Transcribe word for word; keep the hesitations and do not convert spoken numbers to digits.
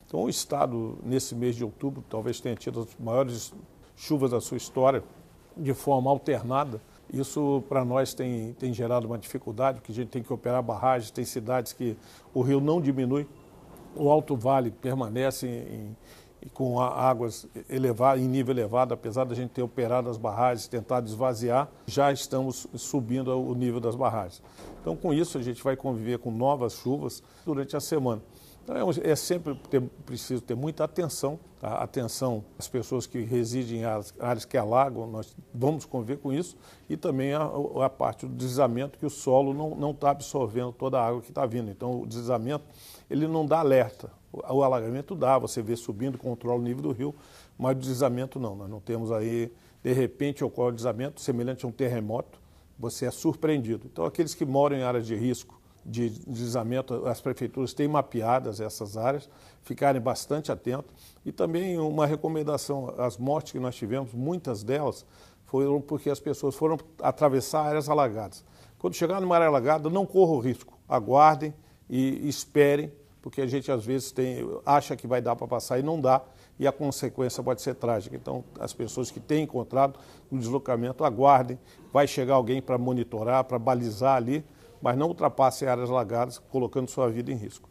Então, o Estado, nesse mês de outubro, talvez tenha tido as maiores chuvas da sua história, de forma alternada. Isso, para nós, tem, tem gerado uma dificuldade, porque a gente tem que operar barragens, tem cidades que o rio não diminui, o Alto Vale permanece em, em, com águas elevadas, em nível elevado, apesar da gente ter operado as barragens, tentado esvaziar, já estamos subindo o nível das barragens. Então, com isso, a gente vai conviver com novas chuvas durante a semana. Então, é sempre ter, preciso ter muita atenção, tá? Atenção às pessoas que residem em áreas, áreas que alagam, nós vamos conviver com isso, e também a, a parte do deslizamento, que o solo não está absorvendo toda a água que está vindo. Então, o deslizamento, ele não dá alerta. O, o alagamento dá, você vê subindo, controla o nível do rio, mas o deslizamento não. Nós não temos aí, de repente, ocorre o deslizamento semelhante a um terremoto, você é surpreendido. Então, aqueles que moram em áreas de risco, de deslizamento, as prefeituras têm mapeadas essas áreas, ficarem bastante atentos. E também uma recomendação, as mortes que nós tivemos, muitas delas foram porque as pessoas foram atravessar áreas alagadas. Quando chegar numa área alagada, não corram o risco, aguardem e esperem, porque a gente às vezes tem, acha que vai dar para passar e não dá, e a consequência pode ser trágica. Então, as pessoas que têm encontrado no deslocamento, aguardem, vai chegar alguém para monitorar, para balizar ali, mas não ultrapassem áreas alagadas, colocando sua vida em risco.